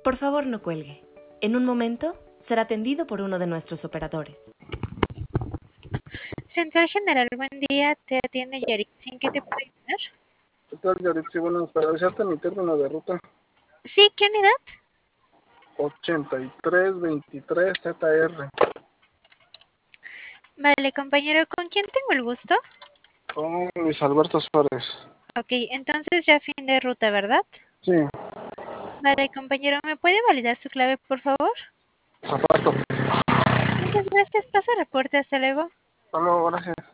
Por favor, no cuelgue. En un momento será atendido por uno de nuestros operadores. Central General, buen día, te atiende Yaritza, ¿en qué te puedo ayudar? ¿Qué tal, Yaritzi? Bueno, para avisarte mi término de ruta, Sí, ¿qué unidad? 8323 ZR, Vale, compañero, ¿con quién tengo el gusto? con Luis Alberto Suárez. Ok, entonces ya fin de ruta, ¿verdad? Sí, Vale, compañero, ¿me puede validar su clave, por favor? zapato. Muchas gracias, paso reporte, hasta luego. Hasta luego, gracias.